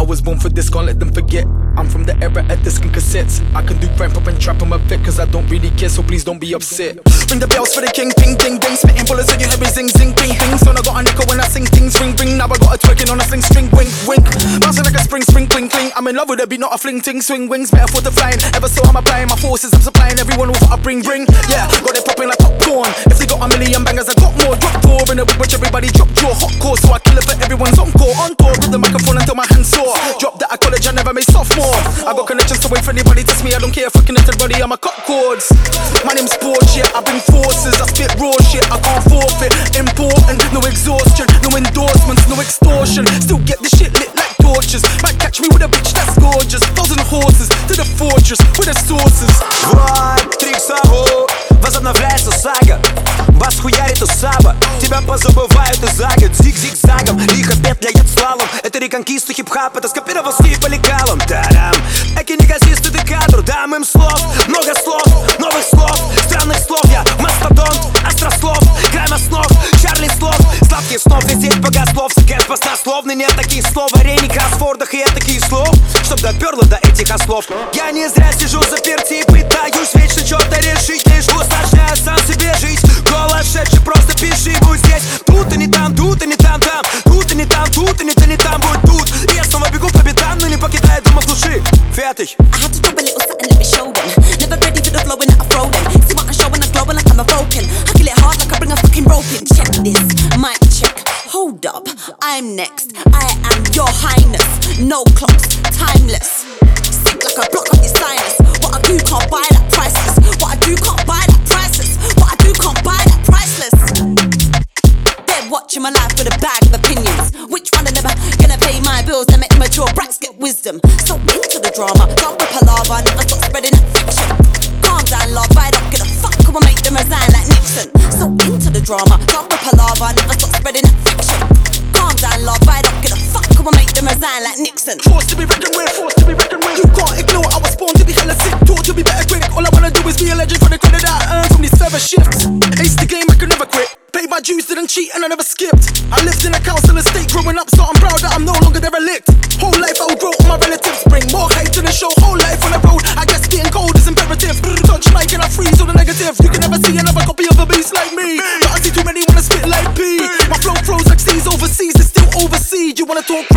was born for this, can't let them forget. I'm from the era of disc and cassettes. I can do grime, pop and trap, I'm a vet, cause I don't really care, so please don't be upset. Ring the bells for the king, ping, ding, ding. Spitting bullets so you hear me zing, zing, ding, ding. So I got a nickel when I sing things, ring, ring. Now I got a twerking on a sling, string, wink, wink. Bouncing like a spring, spring, cling, cling. I'm in love with a beat, not a fling, ting, swing, wings. Metaphor to flying, ever so I'm applying my forces, I'm supplying everyone with what I bring, bring. Yeah, got it popping like popcorn. If they got a million bangers, I got more. Drop door in a whip, which everybody drop jaw. Hot core, so I kill it for everyone's encore. On tour with the microphone until my hands sore. Drop that at college, I never made sophomore. I got connections to wait for anybody test me. I don't care if I connected body, I'm a cut chords. My name's Sports, yeah, I bring forces. I spit raw shit, I can't forfeit. Important, no exhaustion, no endorsements, no extortion. Still get the shit lit like torches. Might catch me with a bitch that's gorgeous. 1,000 horses to the fortress with the sources. Вот, триксову, возобновляется сага. Бас хуярит у саба, тебя позабывают и за год. Зиг-зиг-загом, лихо петляет слалом. Это реконкиста хип-хап, это скопировал стиль по лекалам. Тарам, эки неказисты декадру, дам им слов. Много слов, новых слов, странных слов. Я мастодонт, острослов, крайм основ, Чарли слов. Сладких снов, лететь богослов. Секрет баснословный, нет таких слов. Варений, кроссвордах и таких слов, чтоб доперло до этих ослов. Я не зря сижу заперти и пытаюсь вечно что-то решить. Лишь усложняю сам себе жизнь. Голос шедший, просто пиши, будь здесь. Тут и не там, тут и не там, там. Тут и не там, тут и не там, будь тут. И я снова бегу по бедам, но не покидаю дома в глуши. Fertig. I had to do a little something, let me show them. Never ready for the flowing that I throw them. See what I'm showing, I'm glowing like I'm a broken. I kill it hard like I bring a fucking rope in. Check this, mic check. Hold up, I'm next. I am your highness. No clocks, timeless. Sick like a block of your sinus. What I do can't buy that priceless. What I do can't buy that priceless. What I do can't buy that priceless. They're watching my life with a bag of opinions. Which one of them are gonna pay my bills and make immature brats get wisdom? So into the drama, don't rip a lava, never stop spreading that fiction. Calm down, love, I don't give a fuck, I'ma make them resign like Nixon. So into the drama, don't rip a lava, never stop spreading that fiction. Calm down, love, I don't give a fuck, I'ma make them resign like Nixon. Forced to be reckoned with, forced to be reckoned with. You can't ignore, I was born to be hella sick. Taught to be better quick, all I wanna do is be a legend for the credit that I earn from these server shifts. Ace the game, I could never quit. Paid my dues, didn't cheat, and I never skipped. I lived in a council estate growing up, so I'm proud that I'm no longer derelict. Whole life I will grow, all my relatives bring more hype to the show. Whole life on the road, I guess getting cold is imperative. Touch mic and I freeze all the negative. You can never see another copy of a beast like me. But I see too many wanna spit like P. My flow flows like seas overseas, it's still overseas. You wanna talk